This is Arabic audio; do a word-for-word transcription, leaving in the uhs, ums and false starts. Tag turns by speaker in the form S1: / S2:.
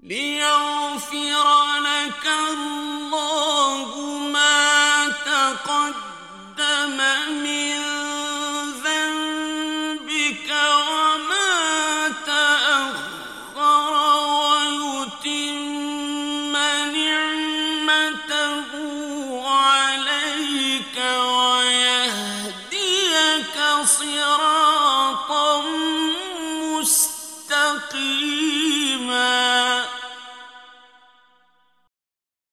S1: ليغفر لك الله ما تقدم من ذنبك وما تأخر ويتم نعمته عليك ويهديك صراطا مستقيما.